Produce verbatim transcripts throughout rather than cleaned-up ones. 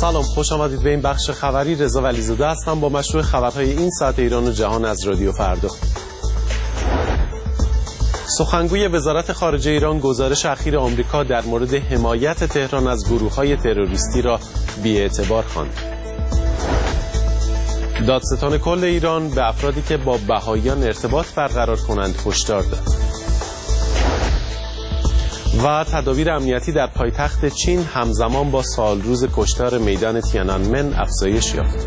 سلام، خوش آمدید به این بخش خبری. رضا ولیزاده هستم با مشروع خبرهای این ساعت ایران و جهان از رادیو فردا. سخنگوی وزارت خارجه ایران گزارش اخیر آمریکا در مورد حمایت تهران از گروه‌های تروریستی را بی‌اعتبار خواند. دادستان کل ایران به افرادی که با بهائیان ارتباط برقرار کنند هشدار داد. و تدابیر امنیتی در پایتخت چین همزمان با سالروز کشتار میدان تیانانمن افزایش یافت.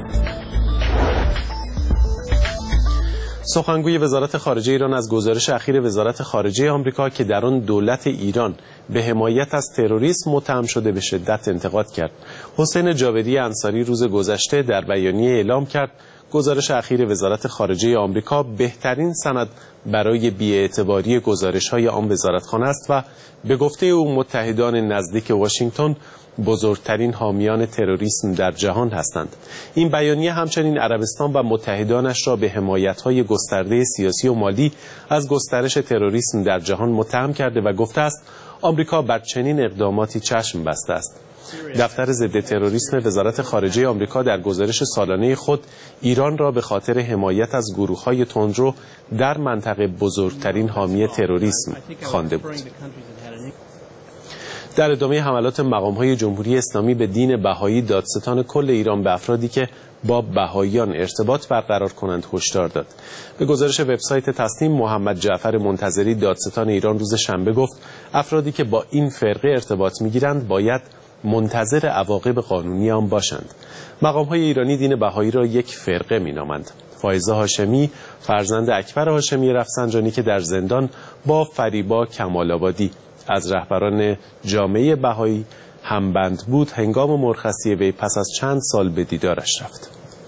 سخنگوی وزارت خارجه ایران از گزارش اخیر وزارت خارجه آمریکا که در آن دولت ایران به حمایت از تروریسم متهم شده به شدت انتقاد کرد. حسین جابری انصاری روز گذشته در بیانیه اعلام کرد گزارش اخیر وزارت خارجه آمریکا بهترین سند برای بی‌اعتباری گزارش‌های آن وزارتخانه است و به گفته او متحدان نزدیک واشنگتن بزرگترین حامیان تروریسم در جهان هستند. این بیانیه همچنین عربستان و متحدانش را به حمایت‌های گسترده سیاسی و مالی از گسترش تروریسم در جهان متهم کرده و گفته است آمریکا بر چنین اقداماتی چشم بسته است. دفتر ضد تروریسم وزارت خارجه آمریکا در گزارش سالانه خود ایران را به خاطر حمایت از گروه‌های تندرو در منطقه بزرگترین حامی تروریسم خوانده بود. در ادامه حملات مقام‌های جمهوری اسلامی به دین بهایی، دادستان کل ایران به افرادی که با بهائیان ارتباط برقرار کنند هشدار داد. به گزارش وبسایت تصنیم، محمد جعفر منتظری دادستان ایران روز شنبه گفت افرادی که با این فرقه ارتباط می‌گیرند باید منتظر عواقب قانونی آن باشند. مقام‌های ایرانی دین بهایی را یک فرقه می‌نامند. فائزه هاشمی فرزند اکبر هاشمی رفسنجانی که در زندان با فریبا کمال‌آبادی از رهبران جامعه بهایی همبند بود، هنگام مرخصی وی پس از چند سال به دیدارش رفت.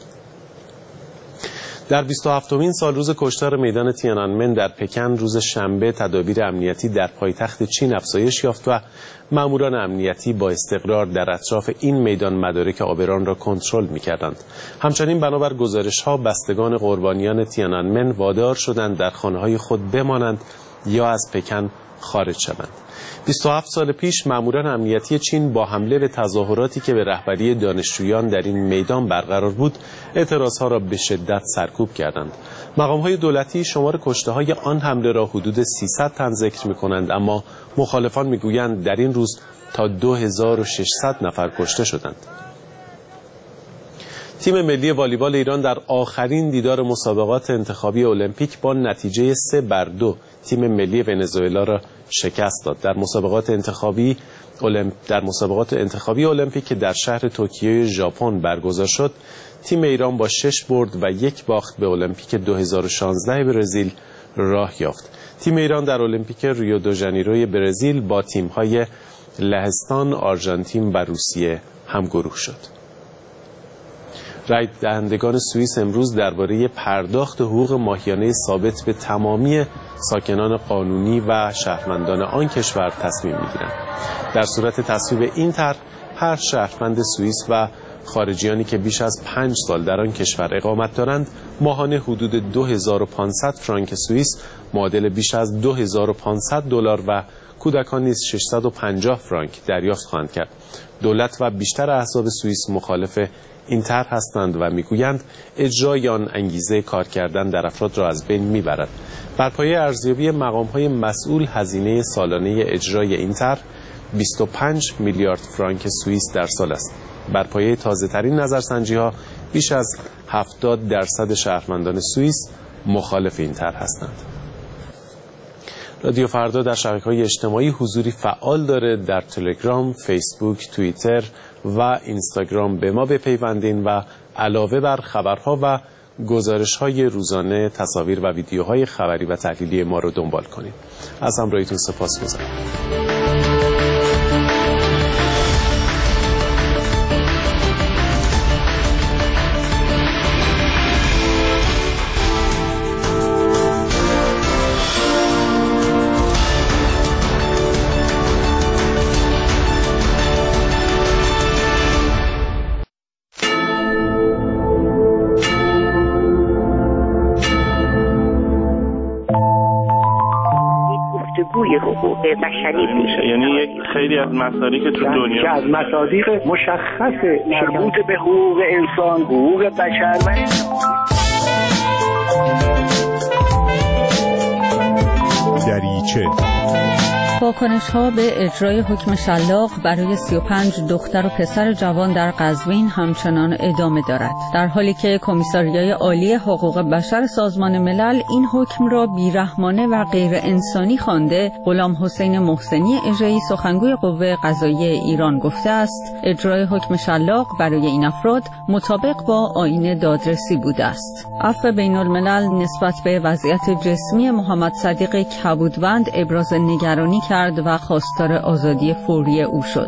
در بیست و هفتمین سالروز کشتار میدان تیانانمن در پکن روز شنبه تدابیر امنیتی در پایتخت چین افزایش یافت و ماموران امنیتی با استقرار در اطراف این میدان مدارک عابران را کنترل می‌کردند. همچنین بنابر گزارش‌ها بستگان قربانیان تیانانمن وادار شدند در خانه‌های خود بمانند یا از پکن خارج شوند. بیست و هفت سال پیش ماموران امنیتی چین با حمله به تظاهراتی که به رهبری دانشجویان در این میدان برقرار بود اعتراضها را به شدت سرکوب کردند. مقام‌های دولتی شمار کشته‌های آن حمله را حدود سیصد تن ذکر می‌کنند، اما مخالفان می‌گویند در این روز تا دو هزار و ششصد نفر کشته شدند. تیم ملی والیبال ایران در آخرین دیدار مسابقات انتخابی المپیک با نتیجه سه بر دو تیم ملی ونزوئلا را شکست داد. در مسابقات انتخابی المپ... در مسابقات انتخابی المپیک که در شهر توکیو ژاپن برگزار شد، تیم ایران با شش برد و یک باخت به المپیک دو هزار و شانزده برزیل راه یافت. تیم ایران در المپیک ریو دو ژانیروی برزیل با تیم‌های لهستان، آرژانتین و روسیه همگروه شد. رای دهندگان سوئیس امروز درباره پرداخت حقوق ماهیانه ثابت به تمامی ساکنان قانونی و شهروندان آن کشور تصمیم می‌گیرند. در صورت تصویب این طرح، هر شهروند سوئیس و خارجیانی که بیش از پنج سال در آن کشور اقامت دارند ماهانه حدود دو هزار و پانصد فرانک سوئیس معادل بیش از دو هزار و پانصد دلار و کودکان نیز ششصد و پنجاه فرانک دریافت خواهند کرد. دولت و بیشتر احزاب سوئیس مخالف این طرح هستند و میگویند اجرای آن انگیزه کار کردن در افراد را از بین میبرد. بر پایه ارزیابی مقام‌های مسئول هزینه سالانه اجرای این طرح بیست و پنج میلیارد فرانک سوئیس در سال است. بر پایه تازه‌ترین نظرسنجی‌ها بیش از هفتاد درصد شهروندان سوئیس مخالف این طرح هستند. رادیو فردا در شبکه‌های اجتماعی حضوری فعال داره. در تلگرام، فیسبوک، توییتر و اینستاگرام به ما بپیوندین و علاوه بر خبرها و گزارش‌های روزانه تصاویر و ویدیوهای خبری و تحلیلی ما رو دنبال کنید. از همراهیتون سپاسگزارم. روی حقوق بشری میشه. یعنی یک خیلی از مسائلی که تو دنیا که از مصادیق مشخص مربوط به حقوق انسان، حقوق بشر و دریچه واکنش‌ها به اجرای حکم شلاق برای سی و پنج دختر و پسر جوان در قزوین همچنان ادامه دارد، در حالی که کمیساریای عالی حقوق بشر سازمان ملل این حکم را بیرحمانه و غیر انسانی خوانده. غلام حسین محسنی اژه‌ای سخنگوی قوه قضاییه ایران گفته است اجرای حکم شلاق برای این افراد مطابق با آیین دادرسی بوده است. عفو بین‌الملل نسبت به وضعیت جسمی محمد صدیق کبودوند ابراز نگرانی کرد و خواستار آزادی فوری او شد.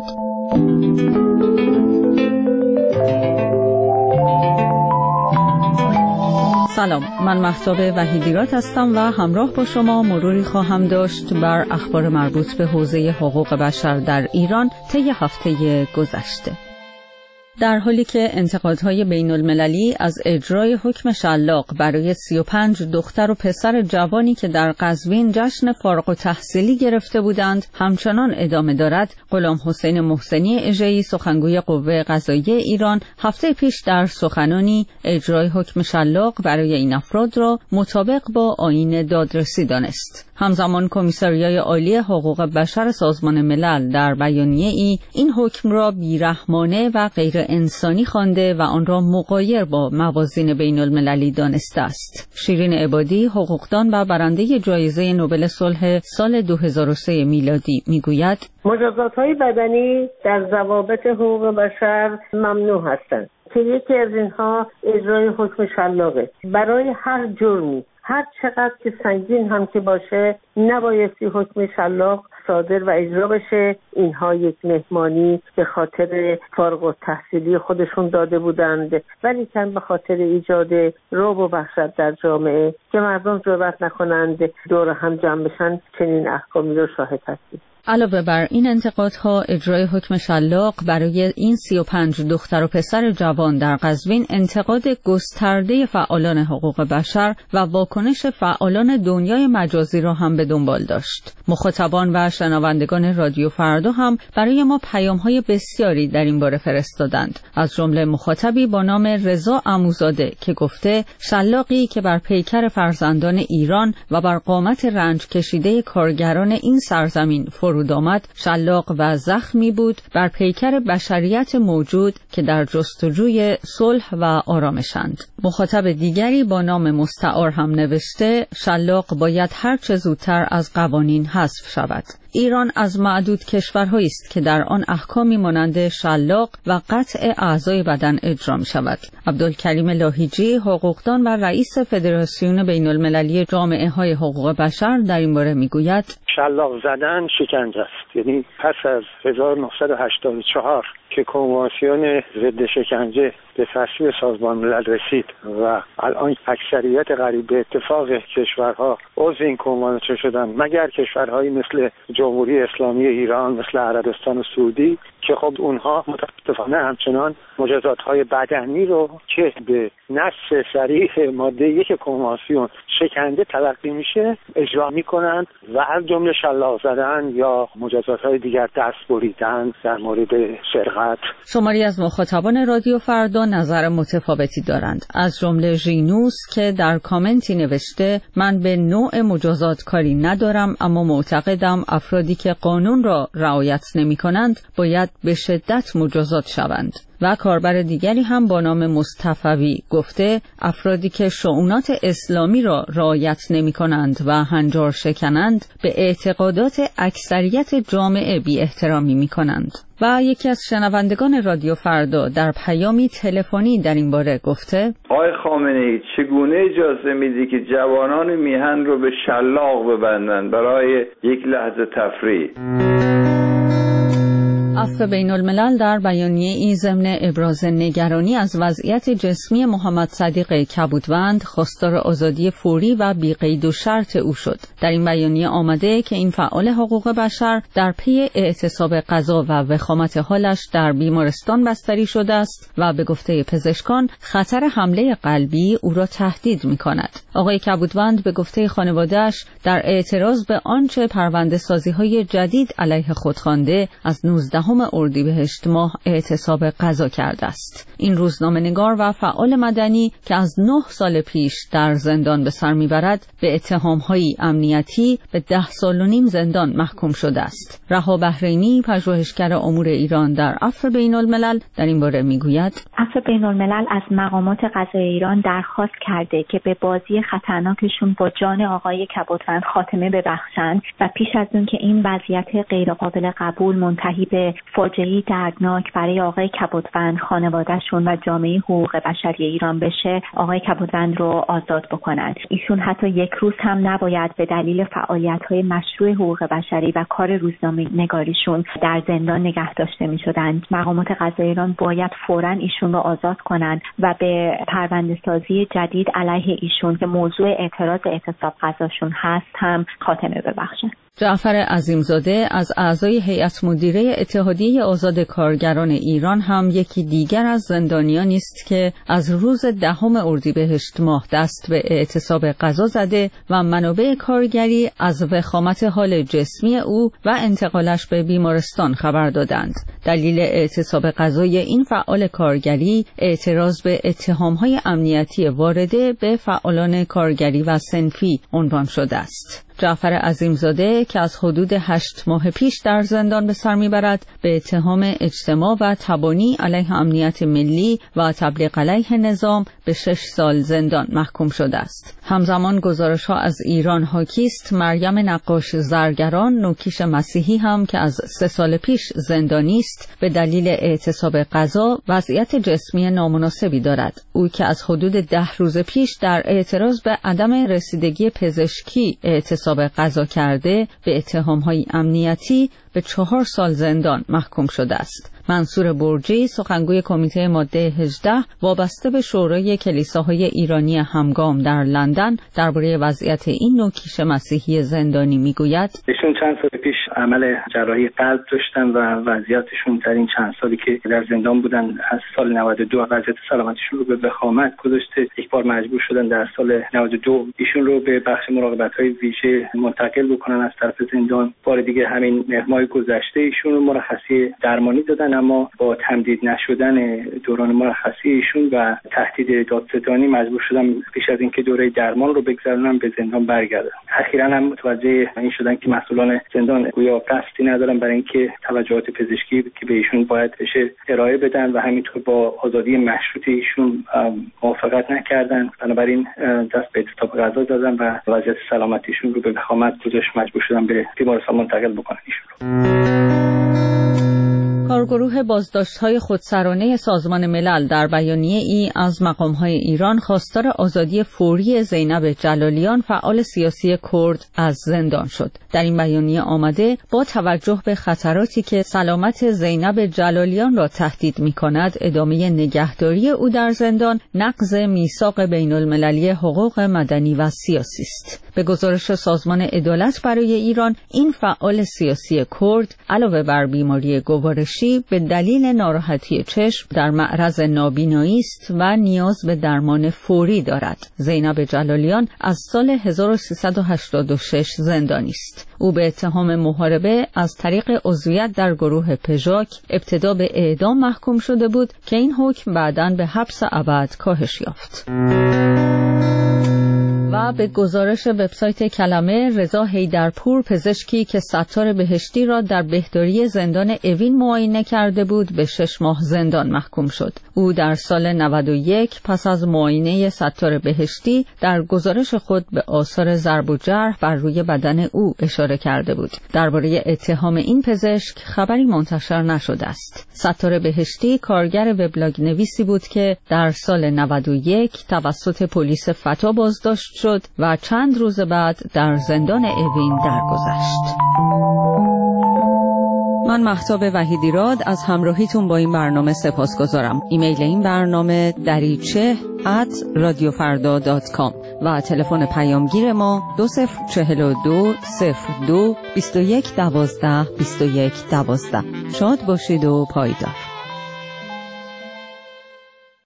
سلام، من مهتاب وحیدیراد هستم و همراه با شما مروری خواهم داشت بر اخبار مربوط به حوزه حقوق بشر در ایران طی هفته گذشته. در حالی که انتقادهای بین المللی از اجرای حکم شلاق برای سی و پنج دختر و پسر جوانی که در قزوین جشن فارغ التحصیلی گرفته بودند همچنان ادامه دارد، غلام حسین محسنی اژه‌ای سخنگوی قوه قضاییه ایران هفته پیش در سخنانی اجرای حکم شلاق برای این افراد را مطابق با آیین دادرسی دانست. همزمان کمیساریای عالی حقوق بشر سازمان ملل در بیانیه‌ای این حکم را بیرحمانه و غیر انسانی خوانده و آن را مغایر با موازین بین المللی دانسته است. شیرین عبادی، حقوقدان و برنده جایزه نوبل صلح سال دو هزار و سه میلادی میگوید مجازات‌های بدنی در ضوابط حقوق بشر ممنوع هستند که یکی از اینها اجرای حکم شلاقه. برای هر جرمی هر چقدر که سنگین هم که باشه نبایستی حکم شلاق صادر و اجرا بشه. اینها یک مهمانی به خاطر فارغ التحصیلی خودشون داده بودند، ولی کن به خاطر ایجاد رعب و وحشت در جامعه که مردم جرئت نکنند دور هم جمع بشن چنین احکامی رو شاهد هستیم. علاوه بر این انتقادها، اجرای حکم شلاق برای این سی و پنج دختر و پسر جوان در قزوین انتقاد گسترده فعالان حقوق بشر و واکنش فعالان دنیای مجازی را هم به دنبال داشت. مخاطبان و شنوندگان رادیو فردا هم برای ما پیام‌های بسیاری در این باره فرستادند، از جمله مخاطبی با نام رضا عموزاده که گفته شلاقی که بر پیکر فرزندان ایران و بر قامت رنج کشیده کارگران این سرزمین فرود آمد شلاق و زخمی بود بر پیکر بشریت موجود که در جستجوی صلح و آرامشند. مخاطب دیگری با نام مستعار هم نوشته شلاق باید هر چه زودتر از قوانین حذف شود. ایران از معدود کشورهایی است که در آن احکامی مانند شلاق و قطع اعضای بدن اجرا می شود. عبدالکریم لاهیجی، حقوقدان و رئیس فدراسیون بین المللی جامعه های حقوق بشر در این باره می گوید شلاق زدن شکنجه است. یعنی پس از هزار و نهصد و هشتاد و چهار که کنوانسیون ضد شکنجه به تصویب سازمان ملل رسید و الان اکثریت قریب به اتفاق کشورها عضو این کنوانسیون شدن مگر کشورهایی مثل جمهوری اسلامی ایران، مثل عربستان سعودی که خب اونها متاسفانه همچنان مجازات‌های بدنی رو که به نص صریح ماده یک کنوانسیون شکنجه تلقی میشه اجرا میکنند و از جمله شلاق زدن یا مجازات‌های دیگر دست بریدن در مورد سرقت. شماری از مخاطبان رادیو فردا نظر متفاوتی دارند، از جمله ژینوس که در کامنتی نوشته من به نوع مجازات کاری ندارم اما معتقدم افرادی که قانون را رعایت نمی‌کنند باید به شدت مجازات شوند. و کاربر دیگری هم با نام مصطفی گفته افرادی که شؤونات اسلامی را رعایت نمی کنند و هنجار شکنند به اعتقادات اکثریت جامعه بی احترامی می کنند. و یکی از شنوندگان رادیو فردا در پیامی تلفنی در این باره گفته آقای خامنه‌ای چگونه اجازه میدی که جوانان میهن رو به شلاق ببندن برای یک لحظه تفریح؟ عفو بین الملل در بیانیه ای ضمن ابراز نگرانی از وضعیت جسمی محمد صدیق کبودوند خواستار آزادی فوری و بی قید و شرط او شد. در این بیانیه آمده که این فعال حقوق بشر در پی اعتصاب غذا و وخامت حالش در بیمارستان بستری شده است و به گفته پزشکان خطر حمله قلبی او را تهدید می‌کند. آقای کبودوند به گفته خانواده‌اش در اعتراض به آنچه پرونده‌سازی‌های جدید علیه خود خوانده از نوزدهم اردیبهشت ماه اعتصاب غذا کرده است. این روزنامه‌نگار و فعال مدنی که از نه سال پیش در زندان به سر میبرد به اتهام‌های امنیتی به ده سال و نیم زندان محکوم شده است. رها بحرینی پژوهشگر امور ایران در عفو بین الملل در این باره میگوید عفو بین الملل از مقامات قضایی ایران درخواست کرده که به بازی خطرناکشون با جان آقای کبودوند خاتمه ببخشند و پیش از اون که این وضعیت غیرقابل قبول منتهی به فاجعه‌ای دردناک برای آقای کبودوند، خانواده‌شون و جامعه حقوق بشری ایران بشه، آقای کبودوند رو آزاد بکنند. ایشون حتی یک روز هم نباید به دلیل فعالیت‌های مشروع حقوق بشری و کار روزنامه‌نگاریشون در زندان نگه داشته می‌شدند. مقامات قضایی ایران باید فوراً ایشون رو آزاد کنند و به پرونده‌سازی جدید علیه ایشون که موضوع اعتراض اعتصاب غذاشون هست هم خاتمه ببخشند. جعفر عظیمزاده از اعضای هیئت مدیره اتحادیه آزاد کارگران ایران هم یکی دیگر از زندانیانی است که از روز دهم اردیبهشت ماه دست به اعتصاب غذا زده و منابع کارگری از وخامت حال جسمی او و انتقالش به بیمارستان خبر دادند. دلیل اعتصاب غذای این فعال کارگری اعتراض به اتهام‌های امنیتی وارده به فعالان کارگری و صنفی عنوان شده است. جعفر عظیمزاده که از حدود هشت ماه پیش در زندان به سر میبرد به اتهام اجتماع و تبانی علیه امنیت ملی و تبلیغ علیه نظام به شش سال زندان محکوم شده است. همزمان گزارش‌ها از ایران حاکی است مریم نقاش زرگران نوکیش مسیحی هم که از سه سال پیش زندانی است به دلیل اعتصاب غذا وضعیت جسمی نامناسبی دارد. او که از حدود ده روز پیش در اعتراض به عدم رسیدگی پزشکی اعتصاب غذا کرده به اتهام‌های امنیتی به چهار سال زندان محکوم شده است. منصور برجی سخنگوی کمیته ماده هجده وابسته به شورای کلیساهای ایرانی همگام در لندن درباره وضعیت این نوع کیش مسیحی زندانی میگوید ایشون چند سال پیش عمل جراحی قلب داشتن و وضعیتشون در این چند سالی که در زندان بودن از سال نود و دو وضعیت سلامتیشون رو به وخامت گذاشته. یک بار مجبور شدن در سال نود و دو ایشون رو به بخش مراقبت‌های ویژه منتقل بکنن از طرف زندان. بار دیگه همین ماه گذشته ایشون رو مرخصی درمانی دادن، اما با تمدید نشدن دوران مرخصی ایشون و تهدید دادستانی مجبور شدن پیش از اینکه دوره درمان رو بگذرونن به زندان برگردن. اخیراً هم متوجه این شدن که مسئولان زندان گویا قصدی ندارن برای اینکه توجهات پزشکی که به ایشون باید بشه ارائه بدن و همینطور با آزادی مشروط ایشون موافقت نکردن. بنابراین دست به اعتصاب غذا دادن و وضعیت سلامتیشون رو به وخامت گذاشت، مجبور شدن به بیمارستان منتقل بکنن ایشون. کارگروه بازداشت‌های خودسرانه سازمان ملل در بیانیه ای از مقام‌های ایران خواستار آزادی فوری زینب جلالیان فعال سیاسی کرد از زندان شد. در این بیانیه آمده با توجه به خطراتی که سلامت زینب جلالیان را تهدید می‌کند ادامه نگهداری او در زندان نقض میثاق بین‌المللی حقوق مدنی و سیاسی است. به گزارش سازمان عدالت برای ایران این فعال سیاسی کرد علاوه بر بیماری گوارشی به دلیل ناراحتی چشم در معرض نابینایی است و نیاز به درمان فوری دارد. زینب جلالیان از سال هزار و سیصد و هشتاد و شش زندانی است. او به اتهام محاربه از طریق عضویت در گروه پژاک ابتدا به اعدام محکوم شده بود که این حکم بعداً به حبس ابد کاهش یافت. و به گزارش وبسایت کلمه رضا حیدرپور پزشکی که ستار بهشتی را در بهداری زندان اوین معاینه کرده بود به شش ماه زندان محکوم شد. او در سال نود و یک پس از معاینه ستار بهشتی در گزارش خود به آثار ضرب و جرح بر روی بدن او اشاره کرده بود. درباره اتهام این پزشک خبری منتشر نشده است. ستار بهشتی کارگر وبلاگ نویسی بود که در سال نود و یک توسط پلیس فتا بازداشت شد و چند روز بعد در زندان اوین درگذشت. من مهتاب وحیدیراد از همراهیتون با این برنامه سپاسگزارم. ایمیل این برنامه دریچه ات رادیو فردا دات کام و تلفن پیامگیر ما دو صفر چهل و دو صفر دو بیست و یک دوازده بیست و یک دوازده. شاد باشید و پایدار.